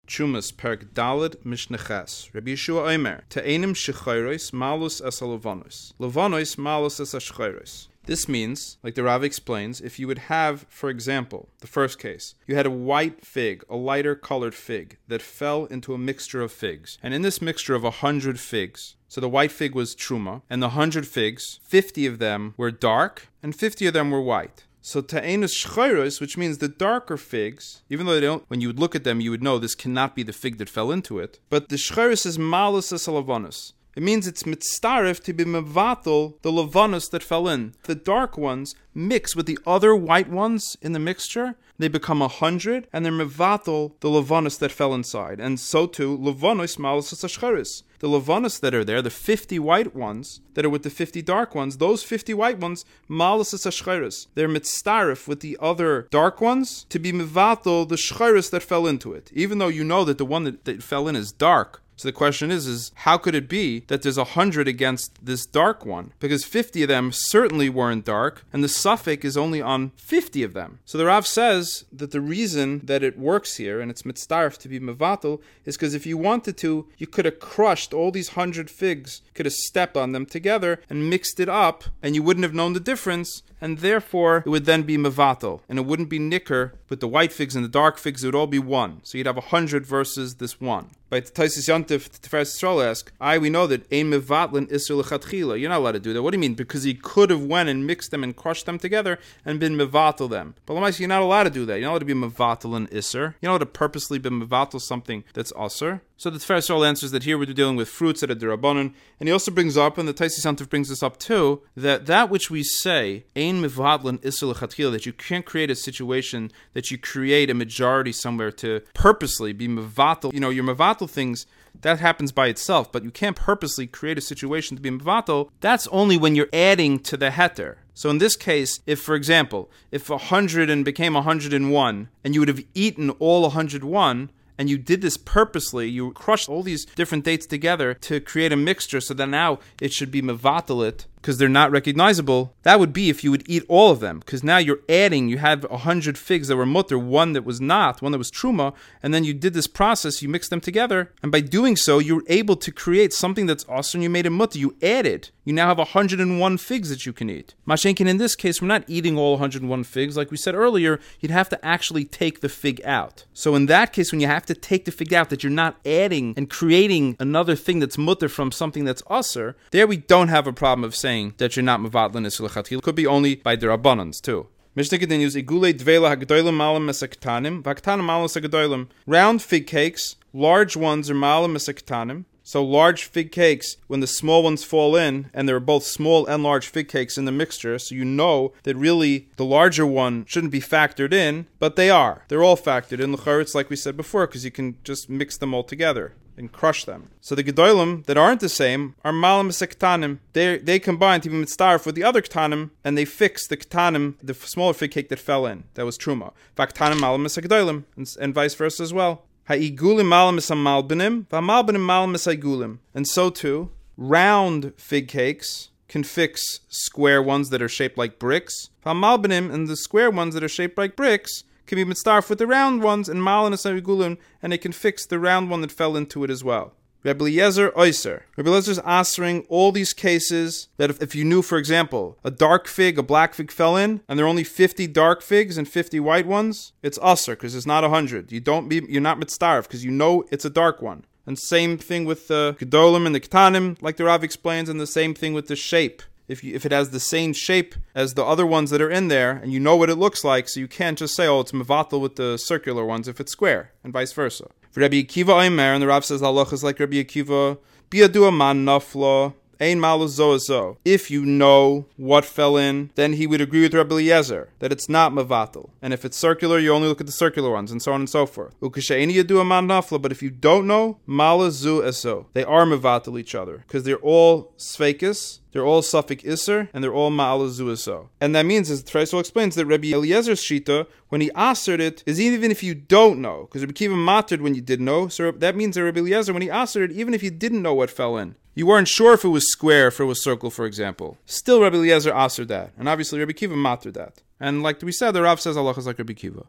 Chumas Perk Daled Mishneches. Rabbi Yeshua Omer, Te'enim Shechayros Malus es Levanos. Levanos Malus es Shechayros. This means, like the Rav explains, if you would have, for example, the first case, you had a white fig, a lighter colored fig, that fell into a mixture of figs. And in this mixture of 100 figs, so the white fig was truma, and the 100 figs, 50 of them were dark, and 50 of them were white. So ta'enus shchayros, which means the darker figs, even though they don't, when you would look at them, you would know this cannot be the fig that fell into it. But the shchayros is malus es levanus. It means it's mitzaref to be mevatel the levanus that fell in. The dark ones mix with the other white ones in the mixture. They become 100, and they're mevatel the levanus that fell inside. And so too, levanus malus es shchayros. The levanus that are there, the 50 white ones that are with the 50 dark ones, those 50 white ones, malus es shchayros. They're mitzaref with the other dark ones to be mevatel the shchayros that fell into it. Even though you know that the one that fell in is dark. So the question is how could it be that there's 100 against this dark one? Because 50 of them certainly weren't dark, and the suffix is only on 50 of them. So the Rav says that the reason that it works here, and it's mitzdarf to be mevatel, is because if you wanted to, you could have crushed all these 100 figs, could have stepped on them together and mixed it up, and you wouldn't have known the difference, and therefore it would then be mevatel, and it wouldn't be nicker with the white figs and the dark figs. It would all be one. So you'd have 100 versus this one. By Taisis Yontif, Tiferes Yisrael ask, we know that ein mevatlin isur lechatchila. You're not allowed to do that. What do you mean? Because he could have went and mixed them and crushed them together and been mevatel them. But you're not allowed to do that. You're not allowed to be mevatel an isur. You're not allowed to purposely be mevatel something that's asur. So the Tiferes Yisrael answers that here we're dealing with fruits that are derabanan, and he also brings up, and the Taisis Yontif brings this up too, that which we say ein mevatlin isur lechatchila, that you can't create a situation that you create a majority somewhere to purposely be mevatel. Your mevatel things, that happens by itself, but you can't purposely create a situation to be mevatel. That's only when you're adding to the heter. So in this case, if, for example, if 100 and became 101, and you would have eaten all 101, and you did this purposely, you crushed all these different dates together to create a mixture so that now it should be mevatel it, because they're not recognizable, that would be if you would eat all of them, because now you're adding, you have 100 figs that were mutter, one that was not, one that was truma, and then you did this process, you mixed them together, and by doing so, you're able to create something that's awesome, and you made a mutter, you added. You now have 101 figs that you can eat. Mashenkin, in this case, we're not eating all 101 figs. Like we said earlier, you'd have to actually take the fig out. So in that case, when you have to take the fig out, that you're not adding and creating another thing that's mutter from something that's asur, there we don't have a problem of saying that you're not mevatlin isur lechatchila. Could be only by the rabbanans too. Mishnah continues, Igule dvela hagdolim malam mesaktanim, vaktanim malam mesakdolim. Round fig cakes, large ones are malam mesaktanim. So large fig cakes, when the small ones fall in, and there are both small and large fig cakes in the mixture, so you know that really the larger one shouldn't be factored in, but they are. They're all factored in. L'charetz, like we said before, because you can just mix them all together and crush them. So the gedolim that aren't the same are malam sektanim. They combine to be mitzdarf with the other ktanim, and they fix the ktanim, the smaller fig cake that fell in, that was truma. Vaktanim malam sekdolim, and vice versa as well. Ha'igulim malam malbinim, va'malbinim malam ha'igulim. And so too, round fig cakes can fix square ones that are shaped like bricks. Va'malbinim, and the square ones that are shaped like bricks can be mitzdarf with the round ones and malam ha'igulim, and it can fix the round one that fell into it as well. Rabbi Eliezer Oyser. Rabbi Eliezer is answering all these cases that if you knew, for example, a dark fig, a black fig fell in, and there are only 50 dark figs and 50 white ones, it's usr because it's not 100. You're not mitzdarf because you know it's a dark one. And same thing with the gedolim and the ktanim, like the Rav explains, and the same thing with the shape. If it has the same shape as the other ones that are in there, and you know what it looks like, so you can't just say, it's mevatel with the circular ones if it's square, and vice versa. For Rabbi Akiva Omer, and the Rav says halacha is like Rabbi Akiva, biadu aman nafla, ein malus zo. If you know what fell in, then he would agree with Rabbi Eliezer that it's not mevatel. And if it's circular, you only look at the circular ones, and so on and so forth. Ukasheini yadu aman nafla, but if you don't know, malus zu eso. They are mevatel each other, because they're all sfeikis. They're all suffix isser, and they're all ma'ala zuaso. And that means, as the Tresol explains, that Rabbi Eliezer's shita, when he assered it, is even if you don't know. Because Rabbi Kiva mattered when you did know. So that means that Rabbi Eliezer, when he assered it, even if you didn't know what fell in, you weren't sure if it was square, if it was circle, for example. Still, Rabbi Eliezer assered that. And obviously, Rabbi Kiva mattered that. And like we said, the Rav says Allah is like Rabbi Kiva.